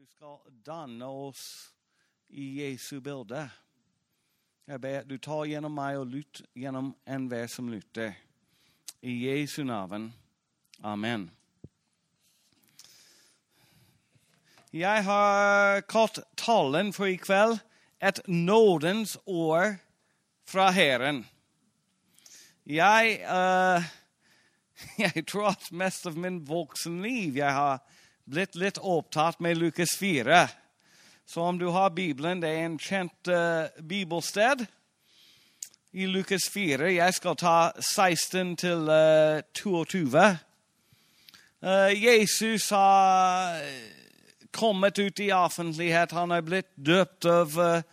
skal danne oss i Jesu bilde. Jeg ber at du tar gjennom meg og lytt gjennom enhver som lytter. I Jesu navn. Amen. Jeg har kalt talen for i kveld et nådens år fra Herren. Jeg tror at mest av min voksenliv jeg har blitt litt opptatt med Lukas 4. Så om du har Bibelen, det en kjent bibelsted i Lukas 4. Jeg skal ta 16 til 22. Jesus har kommet ut i offentlighet. Han har blitt døpt av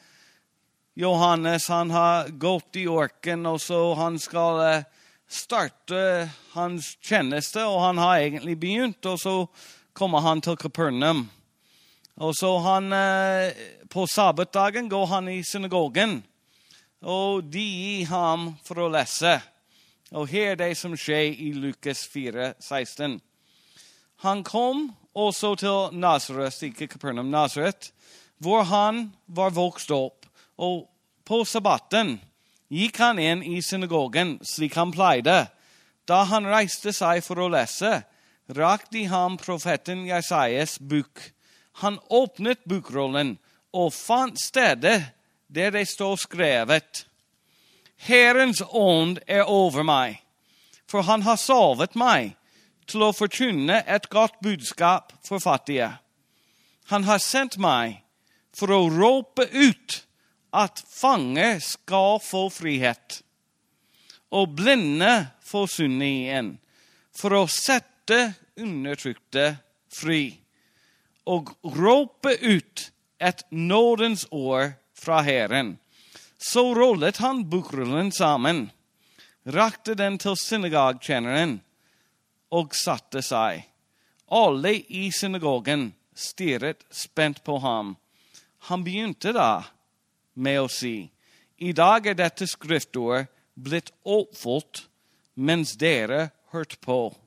Johannes. Han har gått i orken, og så han skal starte hans tjeneste, og han har egentlig begynt, og så kommer han til Kapernaum. Og så han, på sabbatdagen går han i synagogen, og de gir ham for å lese. Og her er det som skjer i Lukas 4:16. Han kom også til Nazaret, ikke Kapernaum, Nazaret, hvor han var vokst opp. Og på sabbaten gikk han inn i synagogen, slik han pleide. Da han reiste seg for å lese, rakte de ham profeten Jesajas bok. Han åpnet bokrollen og fant stedet der det står skrevet: Herrens ånd er over meg, for han har salvet meg til å forkynne et godt budskap for fattige. Han har sendt meg for å rope ut at fanger skal få frihet, og blinde få syne igjen, for å sette undertrykte fri, og rope ut et nådens år fra Herren. Så rollet han bokrullen sammen, rakte den til synagogtjeneren, og satte seg. Alle i synagogen stirret spent på ham. Han begynte da med å si: I dag er dette skriftord blitt oppfylt mens dere hørte på.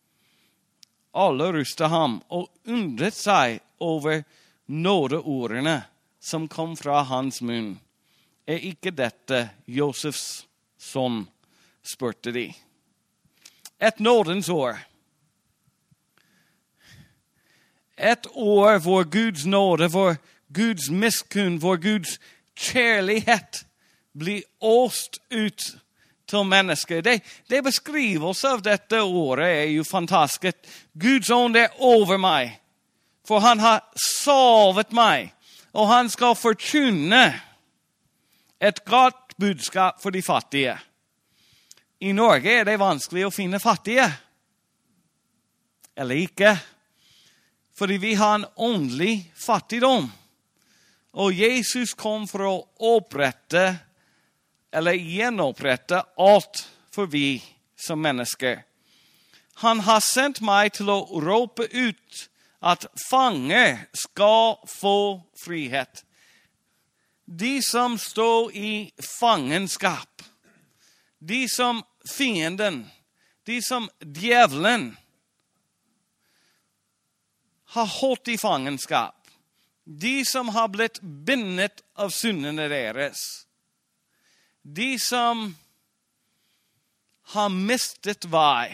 Alle rystet ham og undret seg over nådeordene som kom fra hans munn. Er ikke dette Josefs sønn, spurte de. Et nådens år. Et år hvor Guds nåde, hvor Guds miskunn, hvor Guds kjærlighet blir åst ut til mennesker. Det beskrivelse av dette året er jo fantastisk. Guds ånd er over meg, for han har salvet meg, og han skal forkynne et godt budskap for de fattige. I Norge er det vanskelig å finne fattige, eller ikke, fordi vi har en åndelig fattigdom. Og Jesus kom for å opprette eller gjenopprette alt for vi som mennesker. Han har sendt meg til å rope ut at fanger skal få frihet. De som står i fangenskap, de som fienden, de som djevelen har holdt i fangenskap, de som har blitt bindet av syndene deres, de som har mistet vei.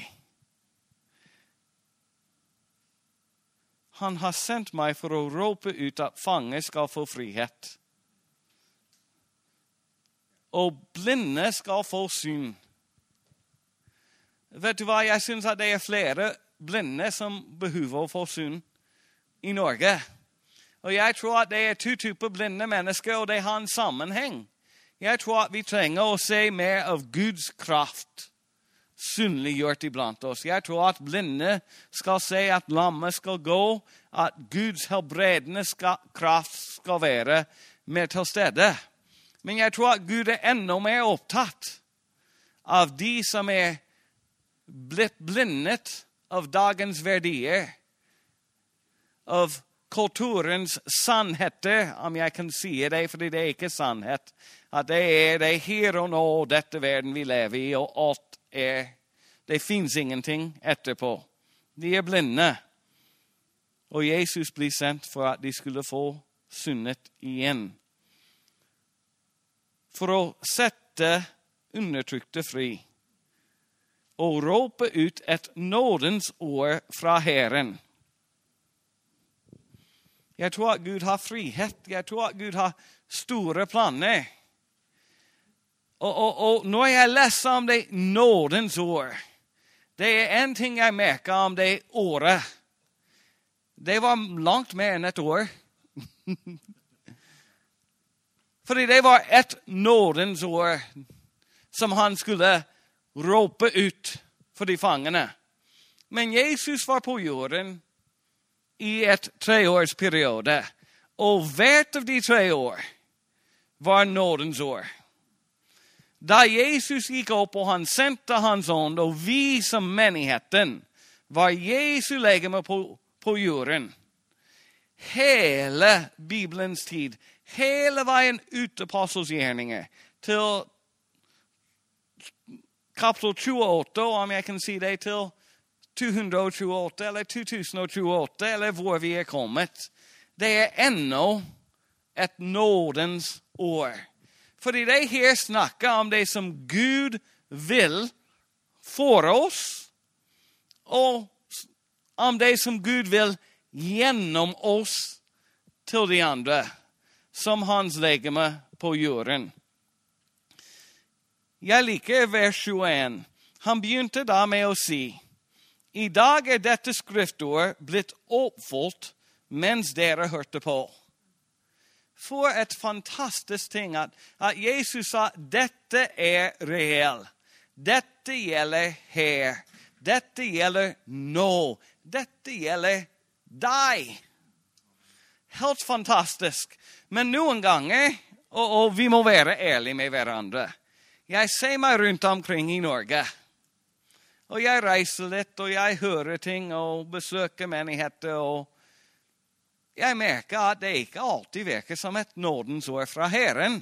Han har sendt meg for å rope ut at fanger skal få frihet, og blinde skal få syn. Vet du hva, jeg synes at det er flere blinde som behøver å få syn i Norge. Og jeg tror at det er to typer blinde mennesker, og det har en sammenheng. Jeg tror at vi trenger å se mer av Guds kraft synliggjort iblant oss. Jeg tror at blinde skal se at lammet skal gå, at Guds helbredende kraft skal være mer til stede. Men jeg tror at Gud er enda mer opptatt av de som er blitt blindet av dagens verdier, av kulturens sannheter, om jeg kan si det, fordi det er ikke sannhet, at det er det her og nå, dette verden vi lever i, og alt er, det finnes ingenting etterpå. De er blinde. og Jesus ble sendt for at de skulle få syndet igjen. For å sette undertrykte fri, og råpe ut et nådens ord fra Herren. Jeg tror at Gud har frihet. Jeg tror at Gud har store planer. Og når jeg leser om det nådens ord, det er en ting jeg merker om det året. Det var langt mer enn et år. Fordi det var et nådens ord som han skulle råpe ut for de fangene. Men Jesus var på jorden i et 3-årsperiode. Og hvert av de 3 år var nådens år. Da Jesus gikk opp og han sendte hans ånd, og vi som menigheten var Jesu legeme på jorden. Hele Bibelens tid, hele veien ut av apostelgjerninger til kapittel 28, om jeg kan si det, til 228 eller 2028, eller hvor vi er kommet. Det er ennå et nådens år. Fordi det her snakker om det som Gud vil for oss, og om det som Gud vil gjennom oss til de andre, som hans legeme på jorden. Jeg liker vers 21. Han begynte da med å si, i dag er dette skriftord blitt oppfylt mens dere hørte på. For et fantastisk ting at Jesus sa, dette er reell. Dette gjelder her. Dette gjelder nå. Dette gjelder deg. Helt fantastisk. Men noen ganger, og vi må være ærlige med hverandre, jeg ser meg rundt omkring i Norge, og jeg reiser litt, og jeg hører ting, og besøker menigheter, og jeg merker at det ikke alltid virker som et nådens ord fra Herren.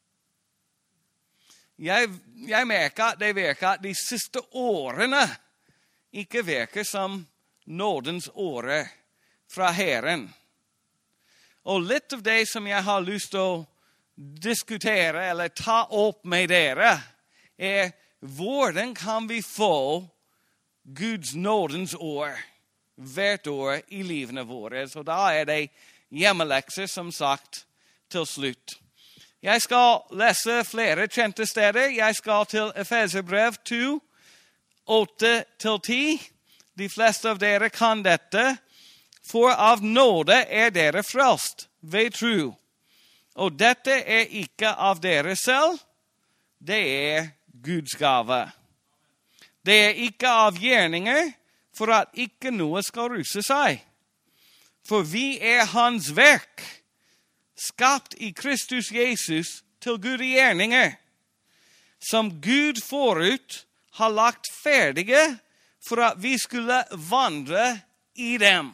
Jeg merker at det virker at de siste årene ikke virker som nådens ord fra Herren. Og litt av det som jeg har lyst til å diskutere eller ta opp med dere, er hvordan kan vi få Guds nådens år hvert år i livene våre. Så da er det hjemmelekser som sagt til slutt. Jeg skal lese flere kjente steder. Jeg skal til Efeserbrev 2, 8-10. De fleste av dere kan dette. For av nåde er dere frelst ved tro. Og dette er ikke av dere selv. Det er Guds gave. Det er ikke av gjerninger, for at ikke noe skal ruse seg. For vi er hans verk, skapt i Kristus Jesus til gode gjerninger, som Gud forut har lagt ferdige for at vi skulle vandre i dem.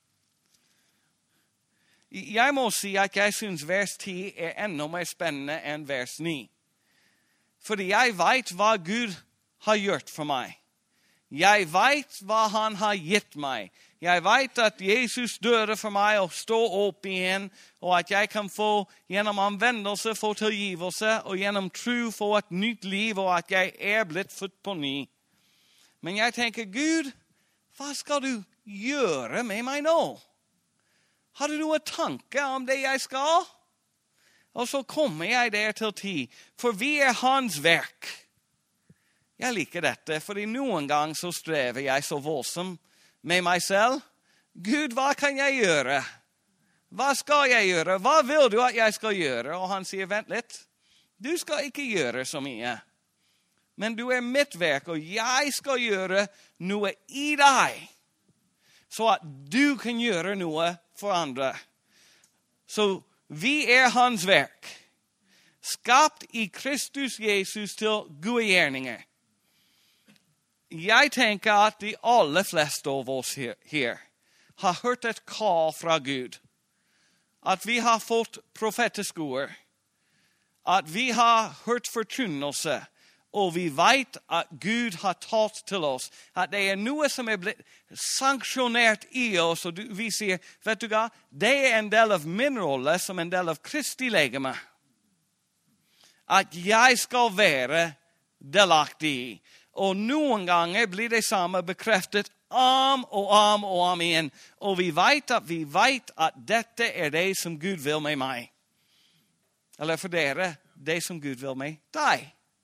Jeg må si at jeg synes vers 10 er enda mer spennende enn vers 9. Fordi jeg vet hva Gud har gjort for meg. Jeg vet hva han har gitt meg. Jeg vet at Jesus døde for meg og står opp igjen, og at jeg kan få gjennom omvendelse få tilgivelse, og gjennom tro få et nytt liv, og at jeg er blitt født på ny. Men jeg tenker, Gud, hva skal du gjøre med meg nå? Har du noen tanke om det jeg skal? Og så kommer jeg der til 10, for vi er hans verk. Jeg liker dette, fordi noen gang så strever jeg så voldsomt med meg selv. Gud, hva kan jeg gjøre? Hva skal jeg gjøre? Hva vil du at jeg skal gjøre? Og han sier, vent litt. Du skal ikke gjøre så mye. Men du er mitt verk, og jeg skal gjøre noe i deg. Så at du kan gjøre noe for andre. Så vi er hans verk. Skapt i Kristus Jesus til gode gjerninger. Jeg tenker at de aller fleste av oss her har hørt et kall fra Gud. At vi har fått profetiske ord. At vi har hørt forkynnelse. og vi vet at Gud har talt til oss, at det noe som blitt sanksjonert i oss, og vi sier, vet du hva, det en del av min rolle som en del av Kristi legeme, at jeg skal være delaktig i. Og noen ganger blir det samme bekreftet om igjen. Og vi vet at dette det som Gud vil med meg. Eller for dere, det som Gud vil med deg.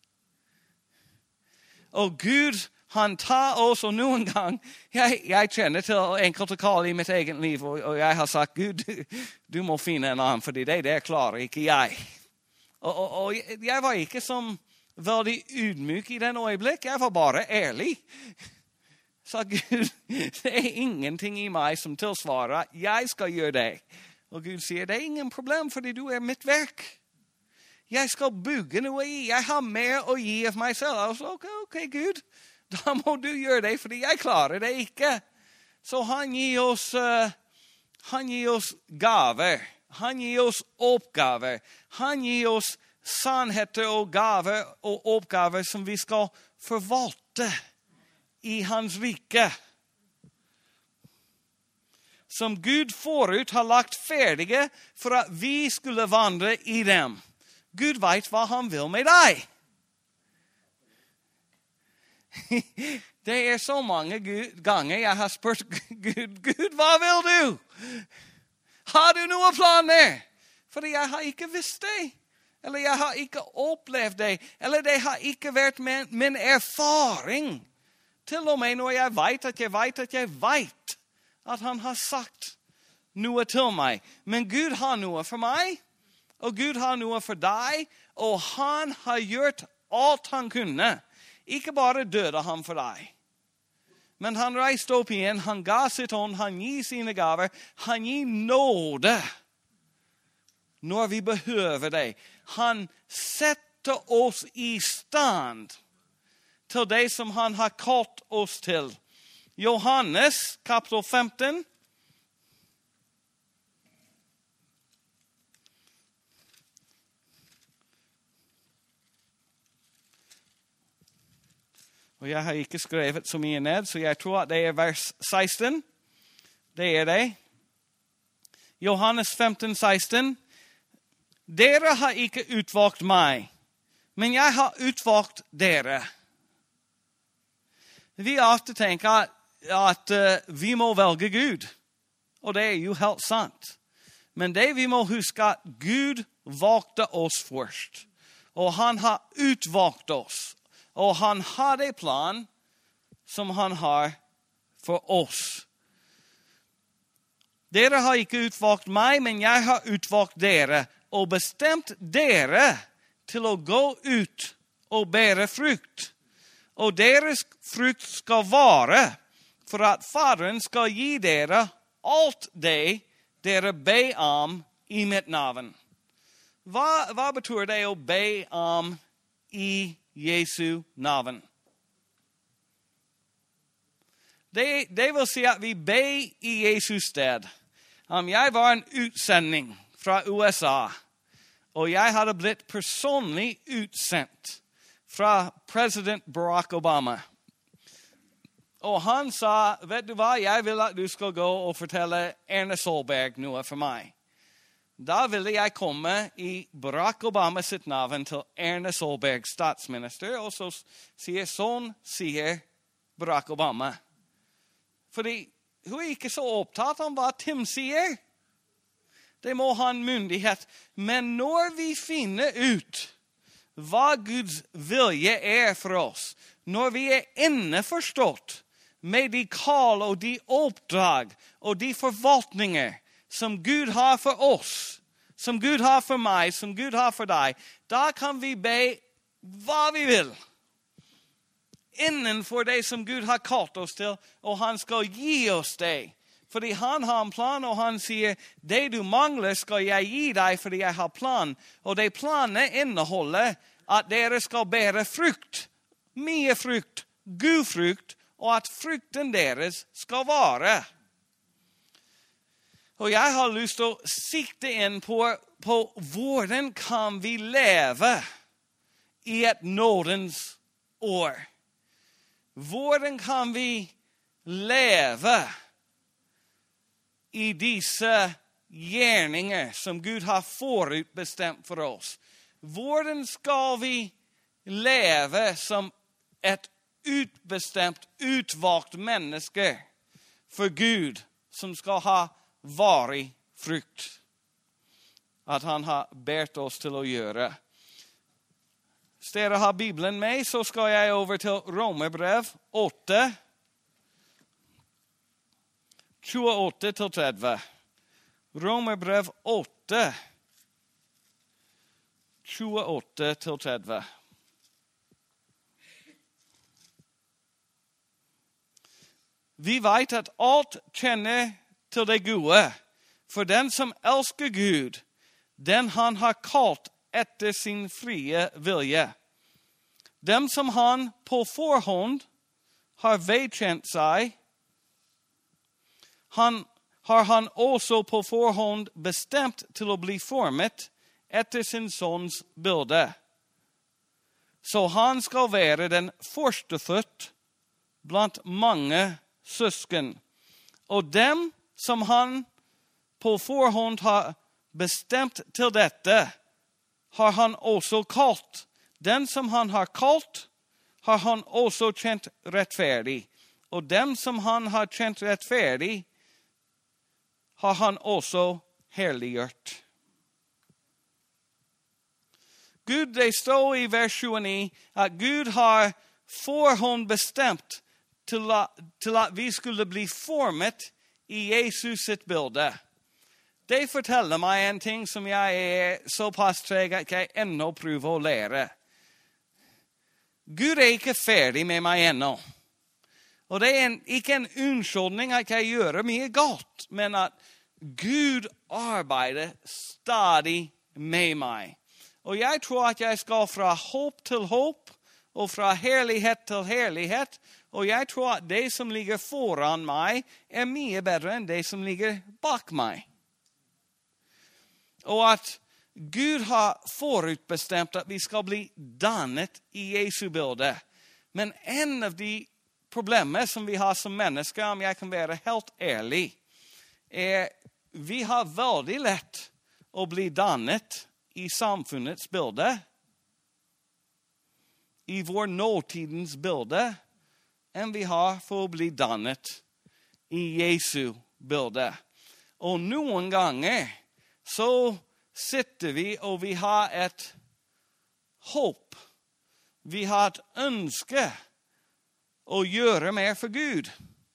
Og Gud, han tar oss, og noen gang, jeg kjenner til enkelte kall i mitt eget liv, og jeg har sagt, Gud, du må finne en annen, fordi det klarer ikke jeg. Og jeg var ikke som veldig ydmyk i den øyeblikk. Jeg var bare ærlig. Så Gud, det ingenting i meg som tilsvarer at jeg skal gjøre det. Og Gud sier, det ingen problem, fordi du mitt verk. Jeg skal bygge noe i. Jeg har mer å gi av meg selv. Og så, ok, Gud, da må du gjøre det, fordi jeg klarer det ikke. Så han gir oss gaver. Han gir oss oppgaver. Han gir oss sannheter og gaver og oppgaver som vi skal forvalte i hans rike. Som Gud forut har lagt ferdige for at vi skulle vandre i dem. Gud vet hva han vil med deg. Det så mange ganger jeg har spurt Gud, hva vil du? Har du noen planer? Fordi jeg har ikke visst det. Eller jeg har ikke opplevd det. Eller det har ikke vært min erfaring. Til og med når jeg vet at han har sagt noe til meg. Men Gud har noe for meg. Og Gud har noe for deg. Og han har gjort alt han kunne. Ikke bare døde han for deg. Men han reiste opp igjen, han ga sitt ånd, han gir sine gaver, han gir nåde når vi behøver det. Han setter oss i stand til det som han har kalt oss til. Johannes, kapitel 15. Og jeg har ikke skrevet så mye ned, så jeg tror at det vers 16. Det det. Johannes 15, 16. Dere har ikke utvalgt meg, men jeg har utvalgt dere. Vi ofte tenker at vi må velge Gud, og det jo helt sant. Men det vi må huske at Gud valgte oss først, og han har utvalgt oss. Og han har det plan som han har for oss. Dere har ikke utvalgt meg, men jeg har utvalgt dere, og bestemt dere til å gå ut og bære frukt. Og deres frukt skal vare, for at Faderen skal gi dere alt det dere ber om i mitt navn. Hva betyr det å be om i Jesu navn? Det vil si at vi ber i Jesu sted. Jeg var en utsending fra USA, og jeg hadde blitt personlig utsendt fra president Barack Obama. Og han sa, vet du hva, jeg vil at du skal gå og fortelle Erna Solberg noe for meg. Da ville jeg komme i Barack Obama sitt navn til Erna Solberg, statsminister, og så sier Barack Obama. Fordi hun ikke så opptatt om hva Tim sier. Det må ha en myndighet. Men når vi finner ut hva Guds vilje for oss, når vi innforstått med de kall og de oppdrag og de forvaltninger som Gud har for oss, som Gud har for meg, som Gud har for deg, da kan vi be hva vi vil. Innenfor det som Gud har kalt oss til, og han skal gi oss det. Fordi han har en plan, og han sier, det du mangler skal jeg gi deg, fordi jeg har plan. Og det planet inneholder at dere skal bære frukt, mye frukt, god frukt, og at frukten deres skal vare. Og jeg har lyst til å sikte inn på hvordan kan vi leve i et nådens år. Hvordan kan vi leve i disse gjerninger som Gud har forutbestemt for oss? Hvordan skal vi leve som et utbestemt, utvalgt menneske for Gud, som skal ha varig frukt? At han har bedt oss til å gjøre. Hvis dere har Bibelen med, så skal jeg over til Romerbrev 8, 28-30. Romerbrev 8, 28-30. Vi vet at alt kjenner til det gode, for den som elsker Gud, den han har kalt etter sin frie vilje. Dem som han på forhånd har vedkjent seg, har han også på forhånd bestemt til å bli formet etter sin sons bilde. Så han skal være den førstefødt blant mange søsken. Og dem som han på forhånd har bestemt til dette, har han også kalt. Den som han har kalt, har han også kjent rettferdig. Og dem som han har kjent rettferdig, har han også herliggjort. Gud, det står i vers 29 at Gud har forhånd bestemt til at vi skulle bli formet i Jesus sitt bilde. Det forteller meg en ting som jeg er såpass treg at jeg ennå prøver å lære. Gud er ikke ferdig med meg ennå. Og det er ikke en unnskyldning at jeg gjør mye godt, men at Gud arbeider stadig med meg. Og jeg tror at jeg skal fra håp til håp, og fra herlighet til herlighet, og jeg tror at det som ligger foran meg er mye bedre enn det som ligger bak meg. Og at Gud har forutbestemt at vi skal bli dannet i Jesu bilde. Men en av de problemer som vi har som mennesker, om jeg kan være helt ærlig, er vi har veldig lett å bli dannet i samfunnets bilde, i vår nåtidens bilde, enn vi har for å bli dannet i Jesu bilde. Og noen ganger så sitter vi og vi har et håp. Vi har et ønske å gjøre mer for Gud.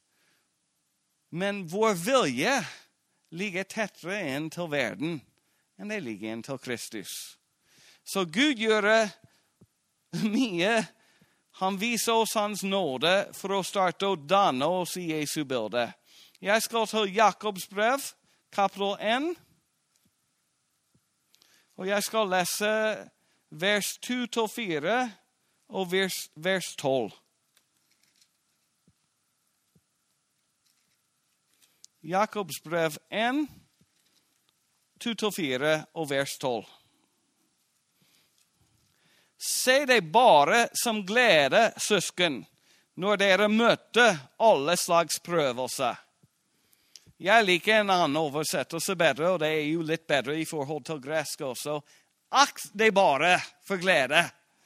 Men vår vilje ligger tettere inn til verden enn det ligger inn til Kristus. Så Gud gjør mye. Han viser oss hans nåde for å starte å danne oss i Jesu bilde. Jeg skal til Jakobs brev, kapittel 1. Og jeg skal lese vers 2-4 og vers 12. Jakobs brev 1, 2-4 og vers 12. Se det bare som glede, søsken, når dere møter alle slags prøvelser. Jeg liker en annen oversettelse bedre, og det er jo litt bedre i forhold til gresk også. Akt det bare for glede.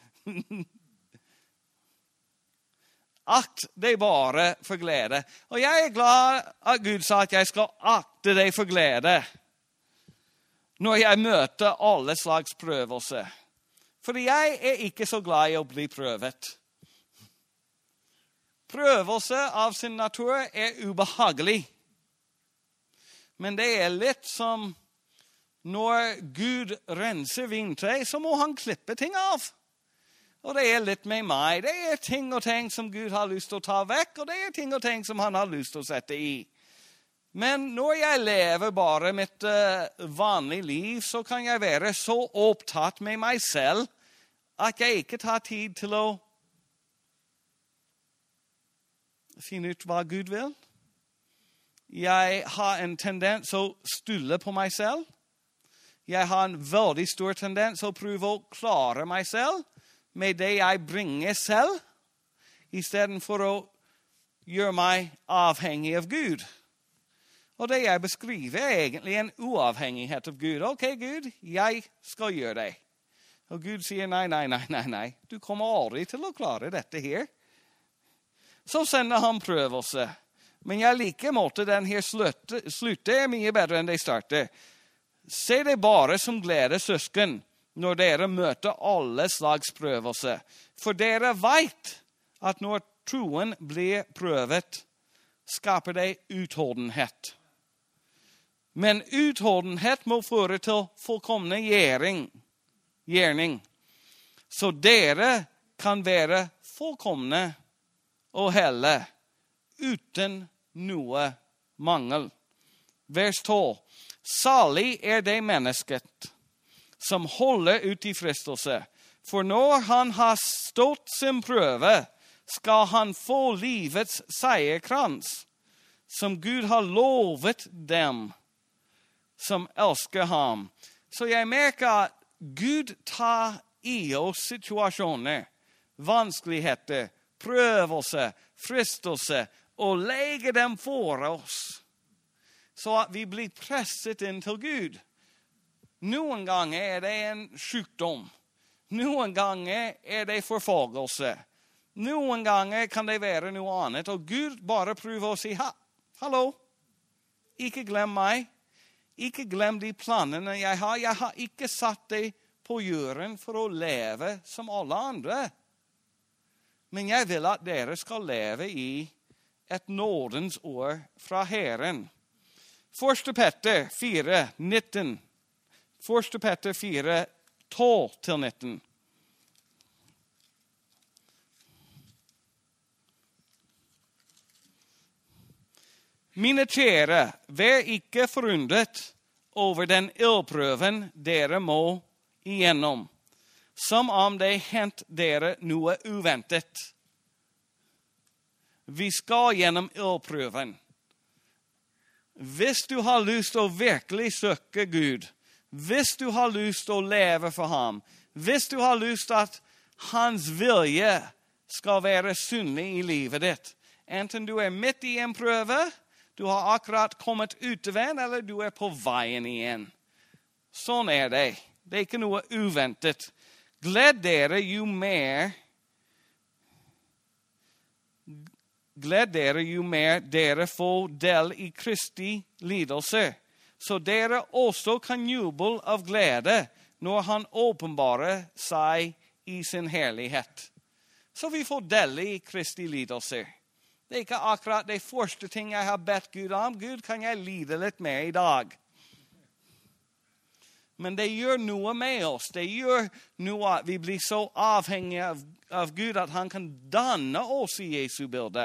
Akt det bare for glede. Og jeg er glad at Gud sa at jeg skal akte det for glede når jeg møter alle slags prøvelser. For jeg er ikke så glad i å bli prøvet. Prøvelse av sin natur er ubehagelig. Men det er litt som når Gud renser vintre, så må han klippe ting av. Og det er litt med meg. Det er ting og ting som Gud har lyst til å ta vekk, og det er ting og ting som han har lyst til å sette i. Men når jeg lever bare mitt vanlige liv, så kan jeg være så opptatt med meg selv at jeg ikke tar tid til å finne ut hva Gud vil. Jeg har en tendens å stole på meg selv. Jeg har en veldig stor tendens å prøve å klare meg selv med det jeg bringer selv. I stedet for å gjøre meg avhengig av Gud. Og det jeg beskriver er egentlig en uavhengighet av Gud. Ok, Gud, jeg skal gjøre det. Og Gud sier nei. Du kommer aldri til å klare dette her. Så sender han prøvelse. Men jeg liker måten den her slutter mye bedre enn de starter. Se det bare som glede, søsken, når dere møter alle slags prøvelse. For dere vet at når troen blir prøvet, skaper det utholdenhet. Men utholdenhet må føre til fullkomne gjerning. Så dere kan være fullkomne og hele, uten noe mangel. Vers 12. Salig er det mennesket som holder ut i fristelse. For når han har stått sin prøve, skal han få livets seierkrans, som Gud har lovet dem som elsker ham. Så jeg merker at Gud tar i oss situasjoner, vanskeligheter, prøvelse, fristelse, og legger dem for oss, så at vi blir presset inn til Gud. Noen ganger er det en sykdom. Noen ganger er det forfølgelse. Noen ganger kan det være noe annet, og Gud bare prøver å si, hallo, ikke glem meg. Ikke glem de planene jeg har. Jeg har ikke satt deg på jorden for å leve som alle andre. Men jeg vil at dere skal leve i et nådens år fra Herren. 1. Peter 4, 19. 1. Peter 4, 12-19. Mine kjære, vær ikke forundret over den ildprøven dere må igjennom, som om det hendt dere noe uventet. Vi skal gjennom ildprøven. Hvis du har lyst til å virkelig søke Gud, hvis du har lyst til å leve for ham, hvis du har lyst til at hans vilje skal være synlig i livet ditt, enten du er midt i en prøve, du har akkurat kommet ut av en, eller du er på veien igjen. Sånn er det. Det er ikke noe uventet. Gled dere jo mer dere får del i Kristi lidelse, så dere også kan juble av glede når han åpenbarer seg i sin herlighet. Så vi får del i Kristi lidelse. Det er ikke akkurat det første ting jeg har bedt Gud om. Gud, kan jeg lide litt mer i dag? Men det gjør noe med oss. Det gjør noe at vi blir så avhengige av Gud at han kan danne oss i Jesu bilde.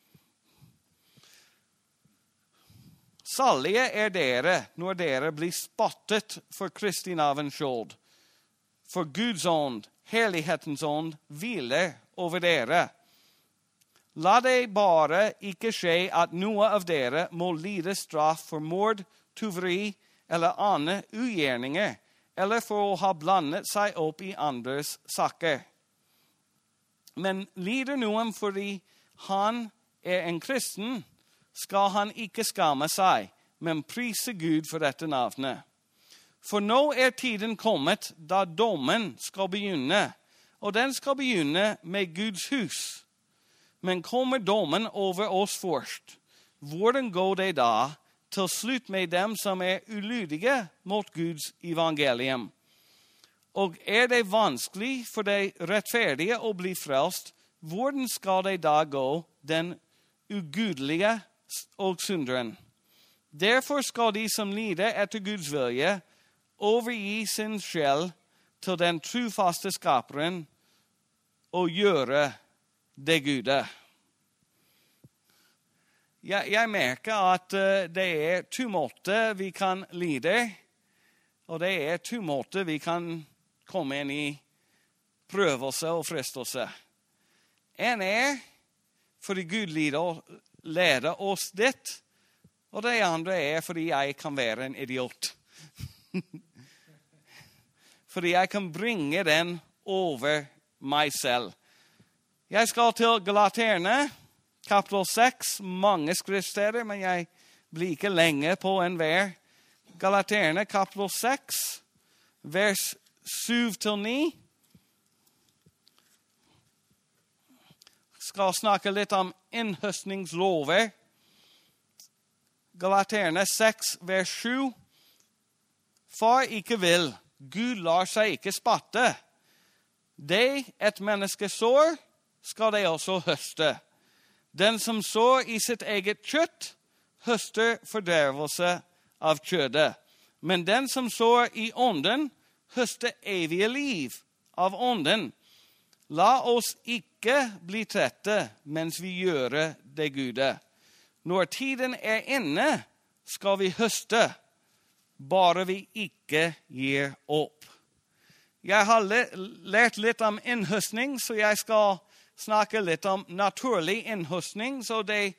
Salige er dere når dere blir spottet for Kristi navns skyld. For Guds ånd, herlighetens ånd, hviler over dere. La det bare ikke skje at noe av dere må lide straff for mord, tyveri eller andre ugjerninger, eller for å ha blandet seg opp i andres saker. Men lider noen fordi han er en kristen, skal han ikke skamme seg, men prise Gud for dette navnet. For nå er tiden kommet da dommen skal begynne, og den skal begynne med Guds hus. Men kommer dommen over oss først? Hvordan går det da til slutt med dem som er ulydige mot Guds evangelium? Og er det vanskelig for de rettferdige å bli frelst, hvordan skal det da gå den ugudelige og synderen? Derfor skal de som lider etter Guds vilje, overgi sin sjel til den trofaste skaperen og gjøre det gode. Jeg merker at det er to måter vi kan lide, og det er to måter vi kan komme inn i prøvelse og fristelse. En er fordi Gud leder oss dit, og det andre er fordi jeg kan være en idiot. Fordi jeg kan bringe den over meg selv. Jeg skal til Galaterne, kapitel 6, mange skriftsteder, men jeg blir ikke lenge på en hver. Galaterne, kapitel 6, vers 7-9. Skal snakke litt om innhøstningslover. Galaterne 6, vers 7. Far ikke vil, Gud lar seg ikke spatte. Det et menneske sår, skal det også høste. Den som sår i sitt eget kjøtt, høster fordervelse av kjødet. Men den som sår i ånden, høster evige liv av ånden. La oss ikke bli trette mens vi gjør det gode. Når tiden er inne, skal vi høste, bare vi ikke gir opp. Jeg har lært litt om innhøstning, så jeg skal snakke litt om naturlig innhøstning. Så det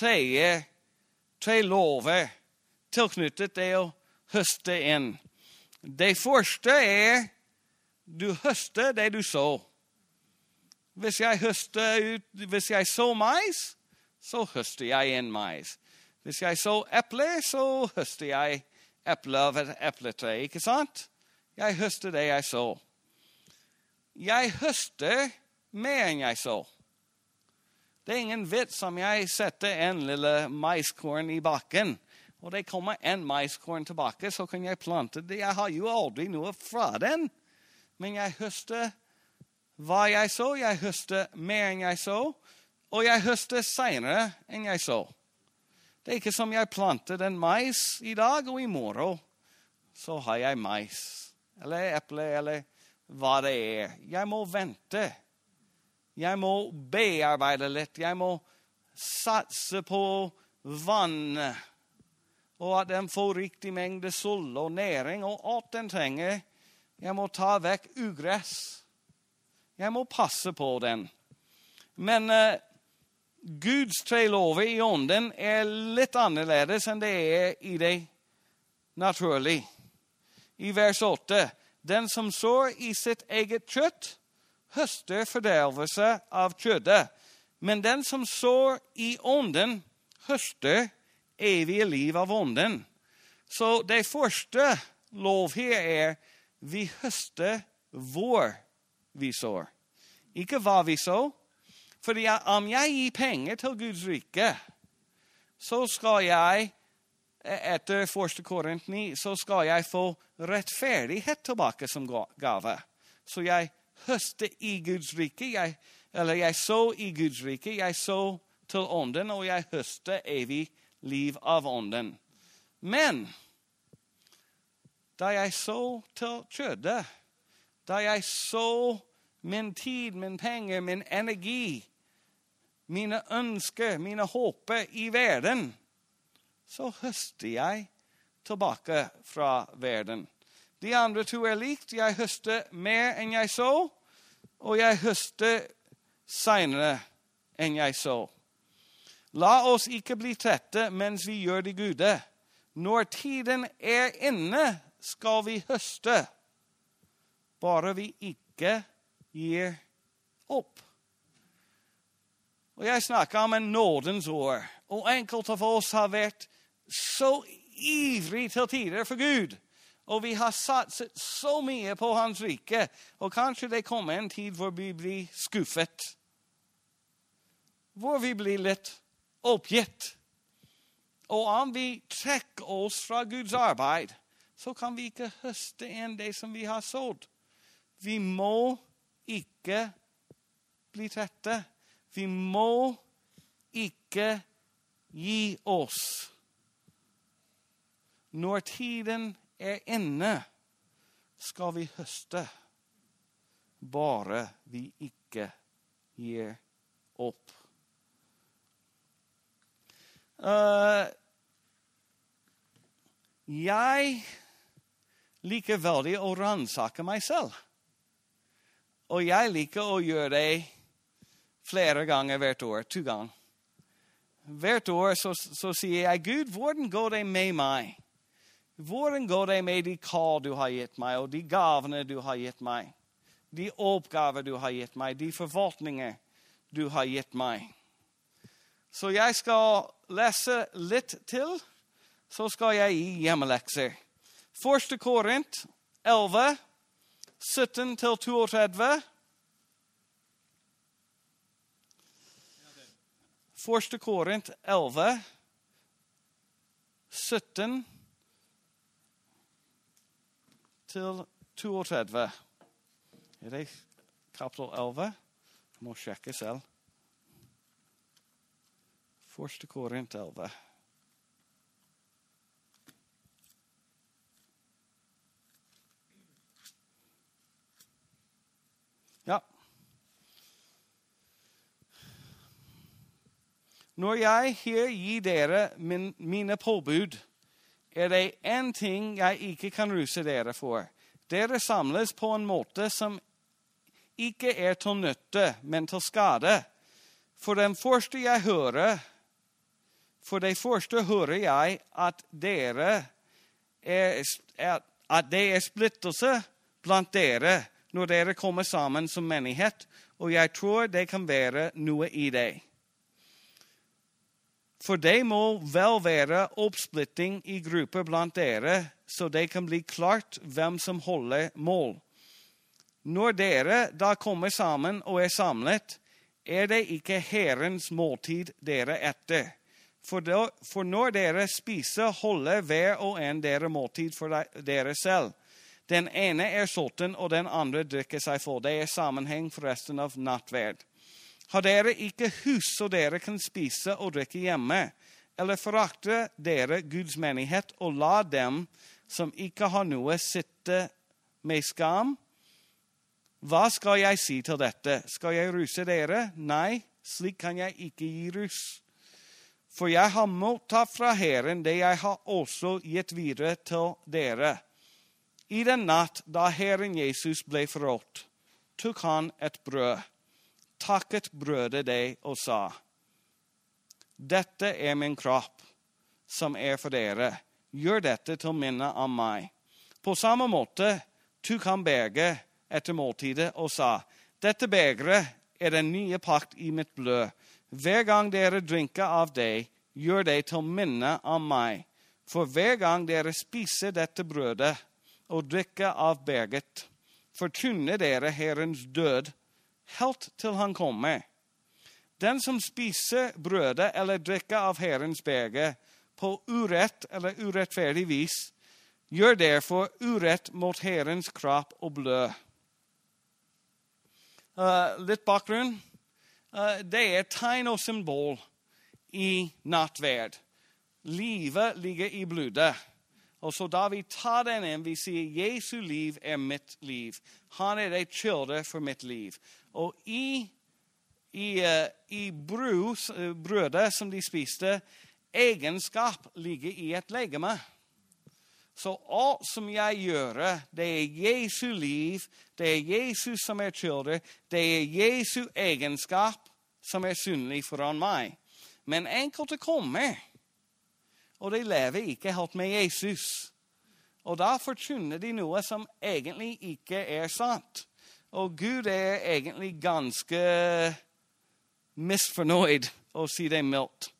tre lover tilknyttet det å høste inn. Det første er, du høster det du så. Hvis jeg så mais, så høster jeg inn mais. Hvis jeg så epler, så høster jeg epler av et epletre, ikke sant? Jeg høster det jeg så. Jeg høster mer enn jeg så. Det er ingen vits om jeg setter en lille maiskorn i bakken, og det kommer en maiskorn tilbake, så kan jeg plante det. Jeg har jo aldri noe fra den, men jeg høster hva jeg så, jeg høster mer enn jeg så, og jeg høster senere enn jeg så. Det er ikke som jeg planter en mais i dag, og i morgen så har jeg mais, eller eple, eller hva det er. Jeg må vente. Jeg må bearbeide litt. Jeg må satse på vann, og at den får riktig mengde sol og næring, og alt den trenger. Jeg må ta vekk ugress. Jeg må passe på den. Men Guds tre lover i ånden er litt annerledes enn det er i det naturlige. I vers 8, den som sår i sitt eget kjøtt, høster fordervelse av kjøttet. Men den som sår i ånden, høster evige liv av ånden. Så det første lov her er, vi høster hvor vi sår. Ikke hva vi så. Fordi om jeg gir penger til Guds rike, så skal jeg, etter 1. Korint 9, så skal jeg få rettferdighet tilbake som gave. Så jeg høster i Guds rike, jeg så i Guds rike, jeg så til ånden, og jeg høster evig liv av ånden. Men da jeg så til kjødet, da jeg så min tid, min penger, min energi, mine ønsker, mine håper i verden, så høster jeg tilbake fra verden. De andre to er likt. Jeg høster mer enn jeg så, og jeg høster senere enn jeg så. La oss ikke bli trette mens vi gjør det gode. Når tiden er inne, skal vi høste, bare vi ikke gir opp. Og jeg snakker om en nådens år, og enkelte av oss har vært så ivrig til tider for Gud, og vi har satset så mye på hans rike, og kanskje det kommer en tid hvor vi blir skuffet, hvor vi blir litt oppgitt. Og om vi trekker oss fra Guds arbeid, så kan vi ikke høste inn det som vi har sådd. Vi må ikke bli trette. Vi må ikke gi oss. Når tiden er inne, skal vi høste, bare vi ikke gir opp. Jeg liker veldig å ransake meg selv. Og jeg liker å gjøre det flere ganger hvert år, 2 ganger. Hvert år så sier jeg, Gud, hvordan går det med meg? Hvordan går det med de kall du har gitt meg, og de gavene du har gitt meg? De oppgaver du har gitt meg, de forvaltninger du har gitt meg. Så jeg skal lese litt til, så skal jeg gi hjemmelekser. 1. Korint 11, 17-32. 1. Korint 11, 17-32. Det kapittel 11? Jeg må sjekke selv. 1. Korint 11. Ja. Når jeg her gir dere mine påbud, det en ting jeg ikke kan ruse dere for. Dere samles på en måte som ikke til nytte, men til skade. For det første hører jeg at det splittelse blant dere når dere kommer sammen som menighet, og jeg tror det kan være noe i det. For det må vel være oppsplitting i grupper blant dere, så det kan bli klart hvem som holder mål. Når dere da kommer sammen og samlet, det ikke Herrens måltid dere etter. For når dere spiser, holder hver og en dere måltid for dere selv. Den ene sulten, og den andre drikker seg full. Det sammenheng for resten av nattverd. Har dere ikke hus så dere kan spise og drikke hjemme, eller forakter dere Guds menighet og la dem som ikke har noe sitte med skam? Hva skal jeg si til dette? Skal jeg ruse dere? Nei, slik kan jeg ikke gi rus. For jeg har mottatt fra Herren det jeg har også gitt videre til dere. I den natt da Herren Jesus ble forrådt, tok han et brød, takket brødet det og sa, dette min kropp, som for dere. Gjør dette til minne om meg. På samme måte tok han begeret etter måltidet og sa, dette begeret den nye pakt i mitt blod. Hver gang dere drinker av det, gjør det til minne om meg. For hver gang dere spiser dette brødet og drikker av begeret, forkynner dere Herrens død, helt til han kommer. Den som spiser brødet eller drikker av Herrens beger på urett eller urettferdig vis, gjør derfor urett mot Herrens kropp og blod. Litt bakgrunn. Det tegn og symbol i nattverd. Livet ligger i blodet. Og så da vi tar den inn, vi sier Jesu liv mitt liv. Han det kilde for mitt liv. Og i brødet som de spiste, egenskap ligger i et legeme. Så alt som jeg gjør, det Jesu liv, det Jesus som kilde, det Jesu egenskap som synlig foran meg. Men enkelte kommer, og de lever ikke helt med Jesus. Og da forkynner de noe som egentlig ikke sant. Og Gud egentlig ganske misfornøyd, å si det mildt.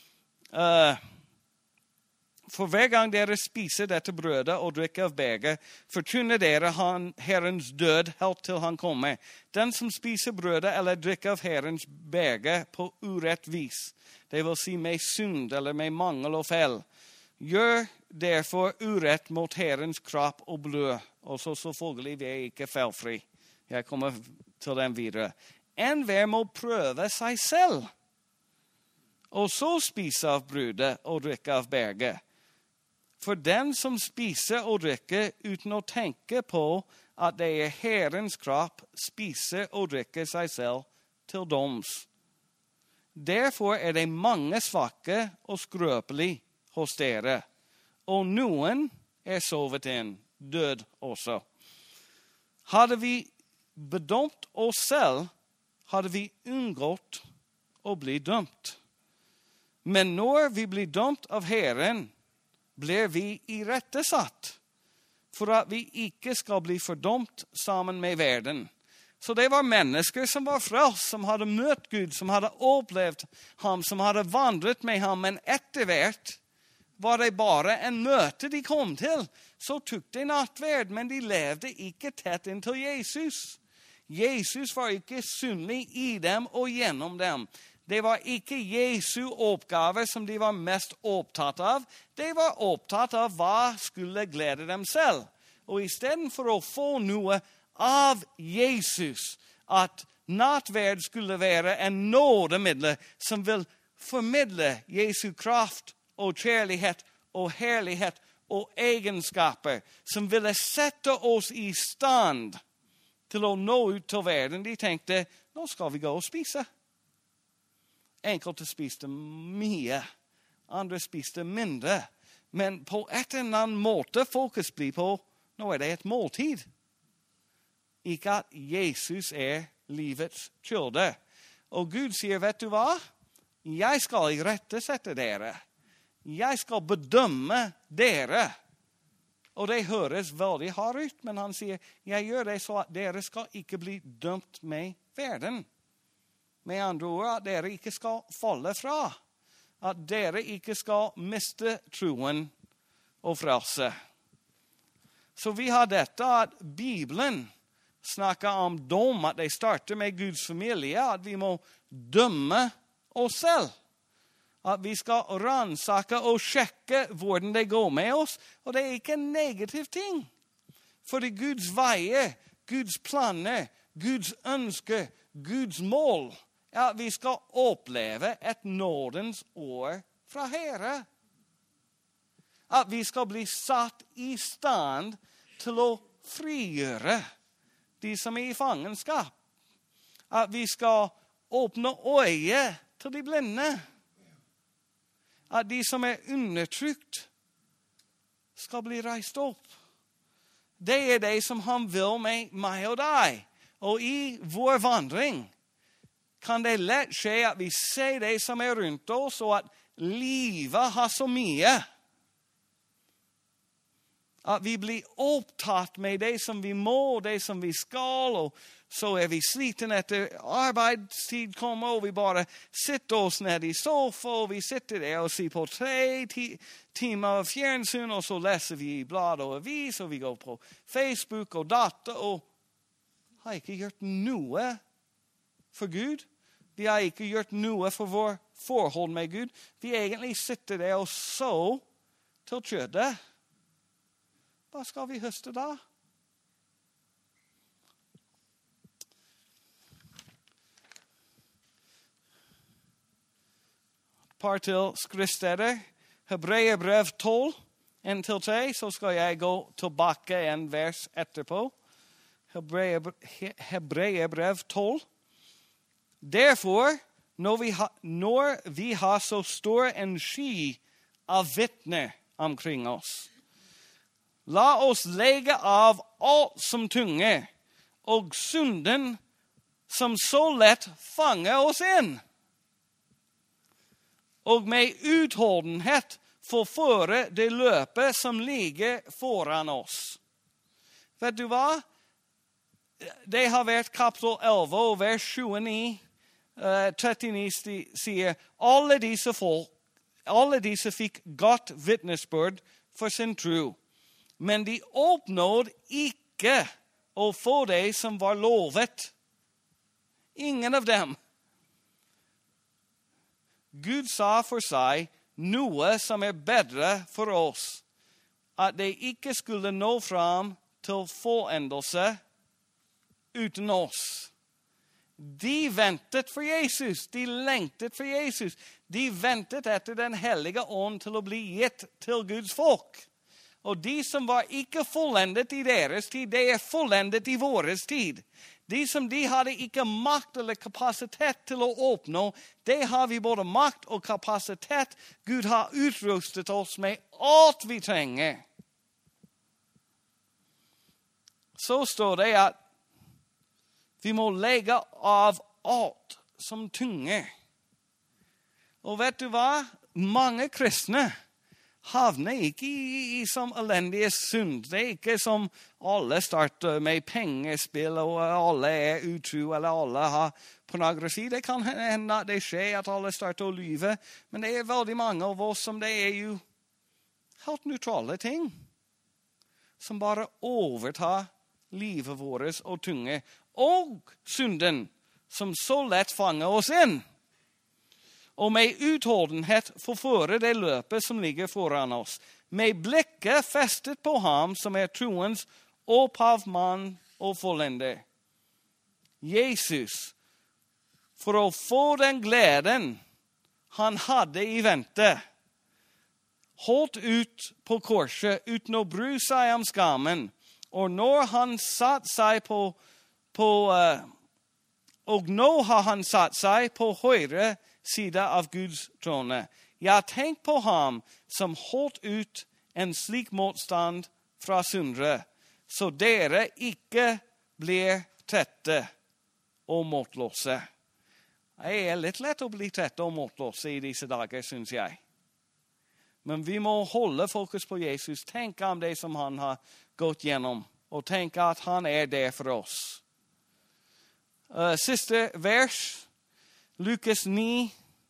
For hver gang dere spiser dette brødet og drikker av begeret, forkynner dere Herrens død helt til han kommer. Den som spiser brødet eller drikker av Herrens beger på urett vis, det vil si med synd eller med mangel og feil, gjør derfor urett mot Herrens kropp og blod. Og så selvfølgelig vi ikke feilfri. Jeg kommer til den videre. Enhver må prøve seg selv, og så spise av brødet og drikke av begeret. For den som spiser og drikker uten å tenke på at det Herrens kropp, spiser og drikker seg selv til doms. Derfor det mange svake og skrøpelige hos dere, og noen sovet inn, død også. Hadde vi bedømt oss selv, hadde vi unngått å bli dømt. Men når vi blir dømt av Herren, blir vi irettesatt, for at vi ikke skal bli fordømt sammen med verden. Så det var mennesker som var frelst, som hadde møtt Gud, som hadde opplevd ham, som hadde vandret med ham, men etter hvert var det bare en møte de kom til. Så tok de nattverd, men de levde ikke tett inntil Jesus. Jesus var ikke synlig i dem og gjennom dem. Det var ikke Jesu oppgave som de var mest opptatt av. De var opptatt av hva skulle glede dem selv. Og i stedet for å få noe av Jesus, at nattverd skulle være en nådemiddel som vil formidle Jesu kraft og kjærlighet og herlighet og egenskaper, som ville sette oss i stand til å nå ut til verden. De tenkte, nå skal vi gå og spise. Enkelte spiste mye, andre spiste mindre. Men på et eller annet måte fokus blir på, nå er det et måltid. Ikke at Jesus er livets kilde. Og Gud sier, vet du hva? Jeg skal irettesette dere. Jeg skal bedømme dere. Og det høres veldig hardt ut, men han sier, jeg gjør det så at dere skal ikke bli dømt med verden. Med andre ord, at dere ikke skal falle fra. At dere ikke skal miste troen og frelse. Så vi har dette at Bibelen snakker om dom, at det starter med Guds familie, at vi må dømme oss selv. At vi skal ransake og sjekke hvordan det går med oss. Og det er ikke en negativ ting. For det er Guds veier, Guds planer, Guds ønsker, Guds mål. At vi skal oppleve et nådens år fra Herre. At vi skal bli satt i stand til å frigjøre de som er i fangenskap. At vi skal åpne øye til de blinde. At de som er undertrykt skal bli reist opp. Det er det som han vil med meg og deg. Og i vår vandring kan det lett skje at vi ser det som er rundt oss, og at livet har så mye. At vi blir opptatt med det som vi må, det som vi skal, og så er vi sliten etter arbeidstid kommer, og vi bare sitter oss ned i sofa, og vi sitter der og ser på 3 timer fjernsyn, og så leser vi blad og avis, og vi går på Facebook og data, og har ikke gjort noe for Gud. Vi har ikke gjort noe for vår forhold med Gud. Vi egentlig sitter der og så til kjøttet. Hva skal vi høste da? Et par til skriftsteder. Hebreerbrev 12, 1-3, så skal jeg gå tilbake en vers etterpå. Hebreerbrev 12. Derfor, når vi har så stor en sky av vittner omkring oss, la oss legge av alt som tynger, og synden som så lett fanger oss inn. Og med utholdenhet forføre det løpet som ligger foran oss. Vet du hva? Det har vært kapitel 11, vers 29, 39 sier, alle disse fikk godt vittnesbyrd for sin tro. Men de oppnådde ikke å få det som var lovet. Ingen av dem. Gud sa for seg noe som er bedre for oss. At det ikke skulle nå fram til fullendelse uten oss. De ventet for Jesus. De lengtet for Jesus. De ventet etter den hellige ånd til å bli gitt til Guds folk. Og de som var ikke fullendet i deres tid, det er fullendet i våres tid. De som de hadde ikke makt eller kapasitet til å oppnå, det har vi både makt og kapasitet. Gud har utrustet oss med alt vi trenger. Så står det at vi må legge av alt som tynger. Og vet du hva? Mange kristne havner ikke i som elendige synd. Det er ikke som alle starter med pengespill, og alle er utro, eller alle har pornografi. Det kan hende at det skjer at alle starter å lyve, men det er veldig mange av oss som det er jo helt neutrale ting, som bare overtar livet vårt og tunge, og synden som så lett fanger oss inn. Og med utholdenhet forføre det løpet som ligger foran oss, med blikket festet på ham som er troens opphavsmann og fullender. Jesus, for å få den gleden han hadde i vente, holdt ut på korset uten å bry seg om skammen, og når han satt seg og nå har han satt seg på høyre side av Guds trone. Ja, tenk på ham som holdt ut en slik motstand fra syndere, så dere ikke blir trette og motløse. Det er litt lett å bli trette og motløse i disse dager, synes jeg. Men vi må holde fokus på Jesus, tenke om det som han har gått gjennom, og tenke at han er der for oss. Siste vers, Lukas 9,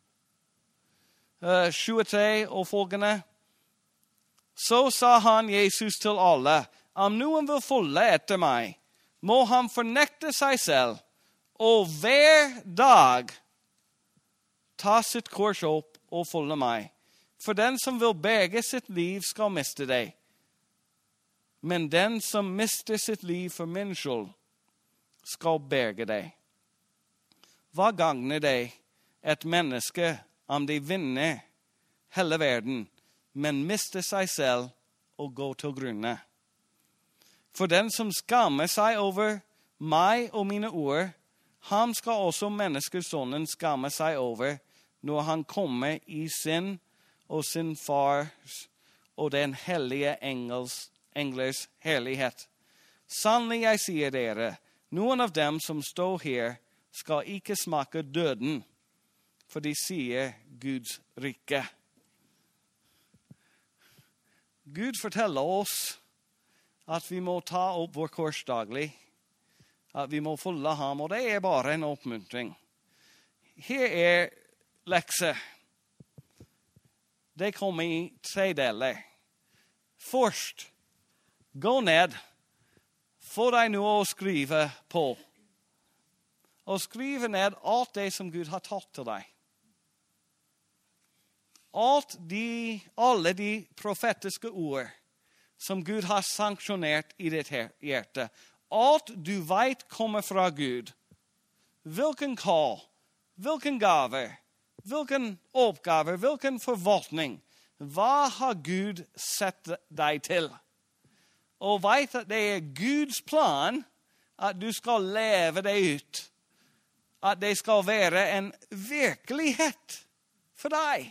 23 og følgende. Så sa han Jesus til alle, om noen vil følge etter meg, må han fornekte seg selv, og hver dag ta sitt kors opp og følge meg. For den som vil berge sitt liv skal miste det. Men den som mister sitt liv for min skyld skal berge det. Hva gagner det et menneske om de vinner hele verden, men mister seg selv og går til grunne? For den som skammer seg over meg og mine ord, han skal også menneskesonen skamme seg over når han kommer i sin og sin fars og den hellige englers herlighet. Sannelig, jeg sier dere, noen av dem som står her skal ikke smake døden, for de sier Guds rike. Gud forteller oss at vi må ta opp vår kors daglig, at vi må følge ham, og det er bare en oppmuntring. Her er lekse. Det kommer i 3 deler. Først, gå ned, få deg noe å skrive på, og skrive ned alt det som Gud har tatt til deg. Alle de profetiske ord som Gud har sanksjonert i ditt hjerte. Alt du vet kommer fra Gud. Hvilken kall, hvilken gaver, hvilken oppgave, hvilken forvaltning. Hva har Gud sett deg til? Og vet at det er Guds plan at du skal leve det ut. At det skal være en virkelighet for deg.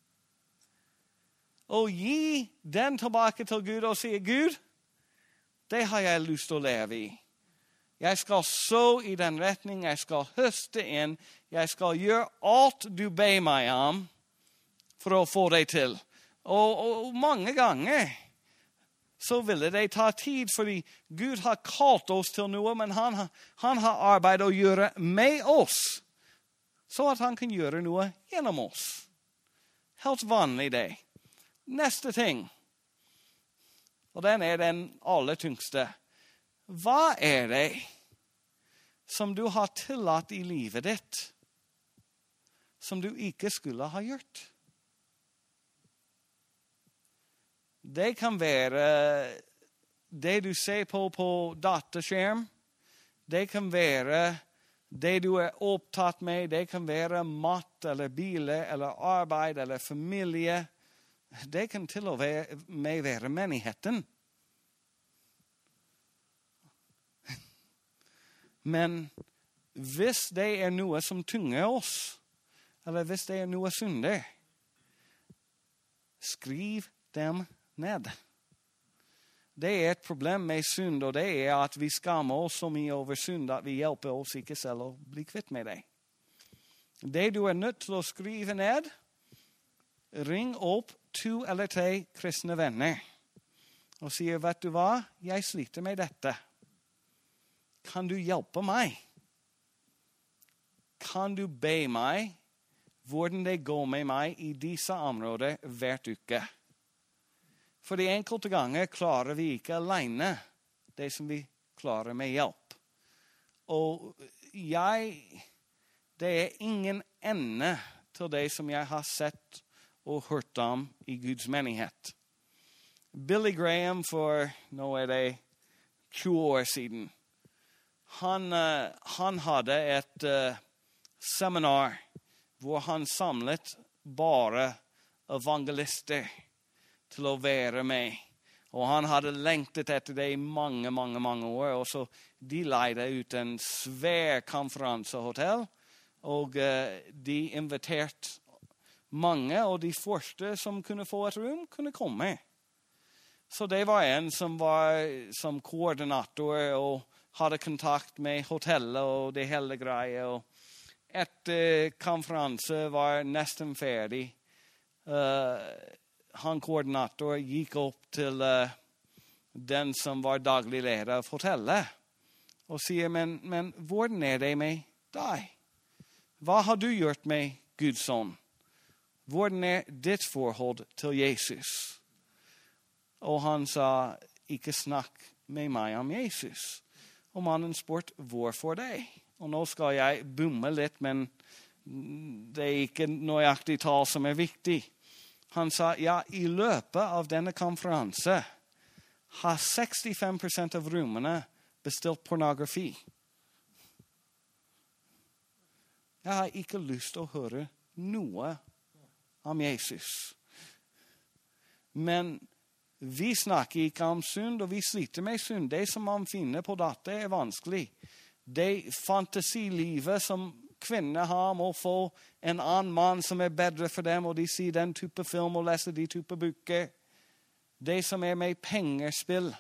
Og gi den tilbake til Gud og si, Gud, det har jeg lyst til å leve i. Jeg skal så i den retning, jeg skal høste inn, jeg skal gjøre alt du ber meg om for å få det til. Og mange ganger så ville det ta tid, fordi Gud har kalt oss til noe, men han har arbeid å gjøre med oss, så at han kan gjøre noe gjennom oss. Helt vanlig det. Neste ting, og den er den aller tyngste. Hva er det som du har tillatt i livet ditt, som du ikke skulle ha gjort? Det kan være det du ser på dataskjerm. Det kan være det du er opptatt med. Det kan være mat eller biler eller arbeid eller familie. Det kan til og med være menigheten. Men hvis det er noe som tynger oss, eller hvis det er noe synder, skriv dem ned. Det er et problem med synd, og det er at vi skammer oss så mye over synd at vi hjelper oss ikke selv å bli kvitt med det. Det du er nødt til å skrive ned, ring opp 2 eller 3 kristne venner og sier, vet du hva, jeg sliter med dette. Kan du hjelpe meg? Kan du be meg hvordan det går med meg i disse områder hvert uke? For de enkelte ganger klarer vi ikke alene det som vi klarer med hjelp. Og det er ingen ende til det som jeg har sett og hørt om i Guds menighet. Billy Graham for, nå er det 20 år siden, han hadde et seminar hvor han samlet bare evangelister til å være med. Og han hadde lengtet etter det i mange, mange, mange år. Og så de leide ut en svær konferansehotell, og de inviterte mange, og de første som kunne få et rom, kunne komme. Så det var en som var som koordinator og hadde kontakt med hotellet og det hele greia. Og etter konferanse var nesten ferdig. Han koordinator gikk opp til den som var daglig leder av hotellet og sier, men hvordan er det med deg? Hva har du gjort med Guds ånd? Hvordan er ditt forhold til Jesus? Og han sa, ikke snakk med meg om Jesus. Og mannen spurte, hvorfor det? Og nå skal jeg bomme litt, men det er ikke nøyaktig tall som er viktig. Han sa, ja, i løpet av denne konferanse har 65% av rommene bestilt pornografi. Jeg har ikke lyst til å høre noe om Jesus. Men vi snakker ikke om synd, og vi sliter med synd. Det som man finner på data er vanskelig. Det fantasilivet som kvinner har om å få en annen mann som er bedre for dem, og de sier den type film og leser de type bøker. Det som er med pengespill.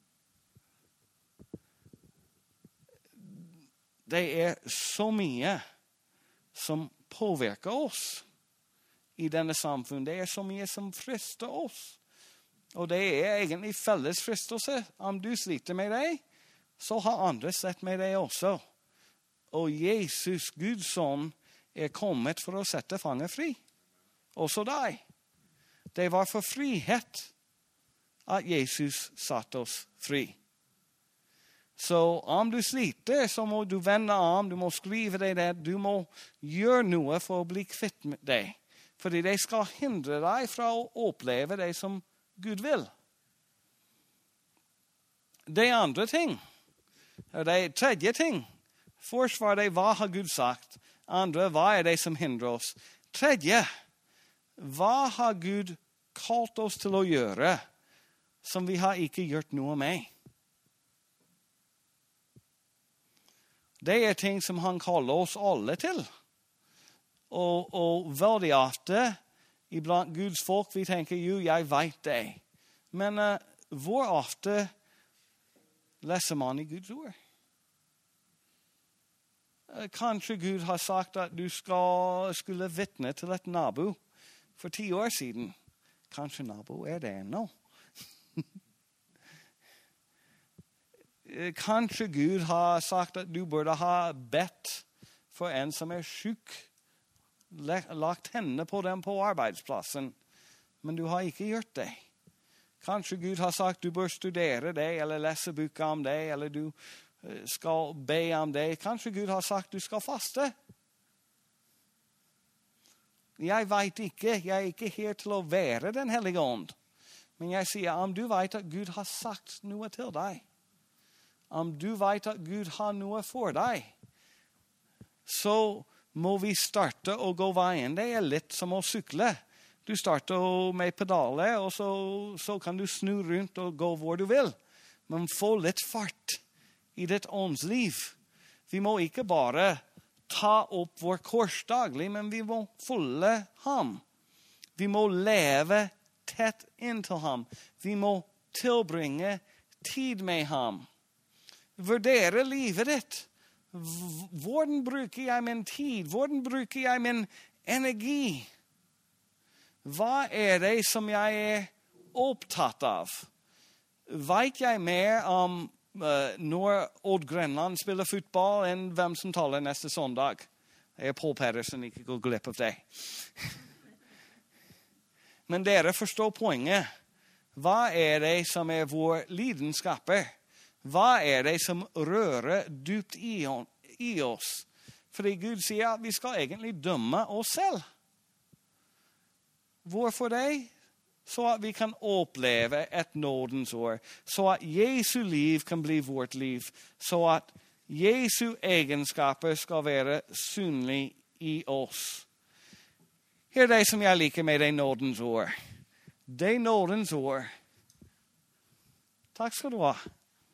Det er så mye som påvirker oss i denne samfunnet. Det er så mye som frister oss. Og det er egentlig felles fristelse. Om du sliter med det, så har andre sett med det også. Og Jesus, Guds sønn, er kommet for å sette fanger fri. Også deg. Det var for frihet at Jesus satte oss fri. Så om du sliter, så må du vende om, du må skrive det der, du må gjøre noe for å bli kvitt med det. Fordi det skal hindre deg fra å oppleve det som Gud vil. Det andre ting, og det tredje ting, først var det, hva har Gud sagt? Andre, hva er det som hindrer oss? Tredje, hva har Gud kalt oss til å gjøre som vi har ikke gjort noe med? Det er ting som han kaller oss alle til. Og veldig ofte, iblant Guds folk, vi tenker, jo, jeg vet det. Men hvor ofte leser man i Guds ord? Kanskje Gud har sagt at du skulle vitne til et nabo for 10 år siden. Kanskje nabo er det ennå. Kanskje Gud har sagt at du burde ha bedt for en som er syk, lagt hendene på dem på arbeidsplassen, men du har ikke gjort det. Kanskje Gud har sagt du bør studere det, eller lese bøker om det, eller du skal be om det. Kanskje Gud har sagt du skal faste. Jeg vet ikke, jeg er ikke her til å være den hellige ånd. Men jeg sier, om du vet at Gud har sagt noe til deg, om du vet at Gud har noe for deg, så må vi starte å gå veien. Det er litt som å sykle. Du starter med pedaler, og så kan du snu rundt og gå hvor du vil. Men få litt fart i ditt åndsliv. Vi må ikke bare ta opp vår kors daglig, men vi må følge ham. Vi må leve tett inntil ham. Vi må tilbringe tid med ham. Vurdere livet ditt. Hvordan bruker jeg min tid? Hvordan bruker jeg min energi? Hva det som jeg opptatt av? Vet jeg mer om når Odd Grenland spiller fotball enn hvem som taler neste søndag? Jeg Paul Pedersen, ikke gå glipp av det. Men dere forstår poenget. Hva det som vår lidenskaper? Hva det som rører dypt i oss? Fordi Gud sier at vi skal egentlig dømme oss selv. Hvorfor det? Så at vi kan oppleve et nådens år. Så at Jesu liv kan bli vårt liv. Så at Jesu egenskaper skal være synlige i oss. Her det som jeg liker med det nådens år. Det nådens år. Takk skal du ha.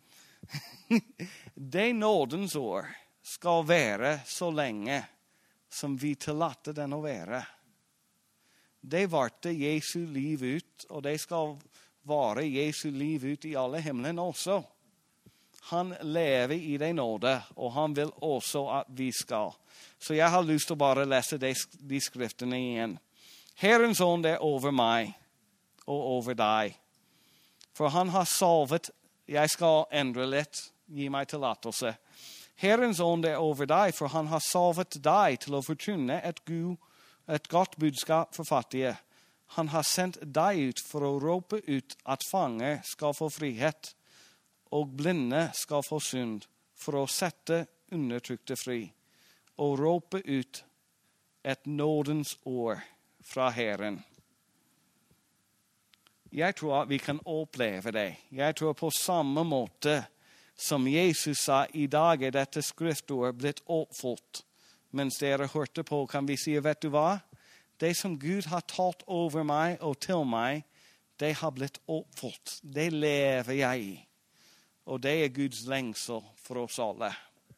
Det nådens år skal være så lenge som vi tillater den å være. Det varte Jesu liv ut, og det skal vare Jesu liv ut i alle himmelen også. Han lever i det nåde, og han vil også at vi skal. Så jeg har lyst til å bare lese de skriftene igjen. Herrens ånd over meg og over deg. For han har salvet, jeg skal endre litt, gi meg tillatelse. Herrens ånd over deg, for han har salvet deg til å forkynne et godt budskap for fattige. Han har sendt deg ut for å rope ut at fanger skal få frihet, og blinde skal få synd, for å sette undertrykte fri, og rope ut et nådens år fra Herren. Jeg tror at vi kan oppleve det. Jeg tror på samme måte som Jesus sa, i dag dette skriftord blitt oppfylt. Mens dere hørte på, kan vi si, vet du hva? Det som Gud har talt over meg og til meg, det har blitt oppfylt. Det lever jeg i. Og det Guds lengsel for oss alle.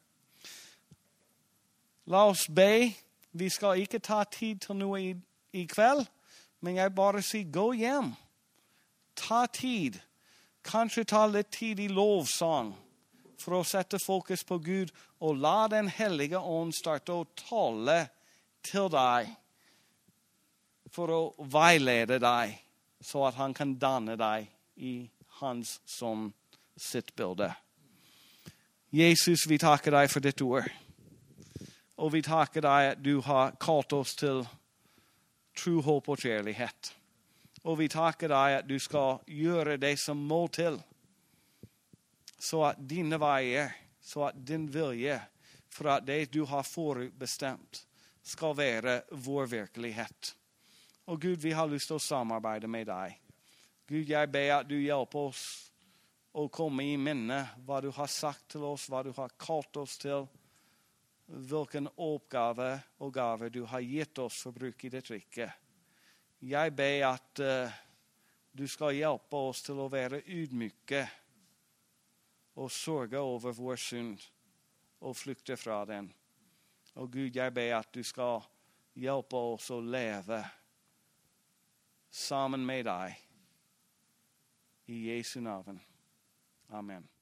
La oss be. Vi skal ikke ta tid til noe i kveld, men jeg bare sier, gå hjem. Ta tid. Kanskje ta litt tid i lovsang for å sette fokus på Gud, og la den hellige ånd starte å tale til deg for å veilede deg, så at han kan danne deg i hans sånn sitt bilde. Jesus, vi takker deg for ditt ord. Og vi takker deg at du har kalt oss til tro, håp og kjærlighet. Og vi takker deg at du skal gjøre det som må til, så at dine veier, så at din vilje, for at det du har forutbestemt, skal være vår virkelighet. Og Gud, vi har lyst til å samarbeide med deg. Gud, jeg ber at du hjelper oss å komme i minne hva du har sagt til oss, hva du har kalt oss til, hvilken oppgave og gave du har gitt oss for bruk i ditt rike. Jeg ber at du skal hjelpe oss til å være ydmyke og sørge over vår synd og flykte fra den. Og Gud, jeg ber at du skal hjelpe oss å leve sammen med deg i Jesu navn. Amen.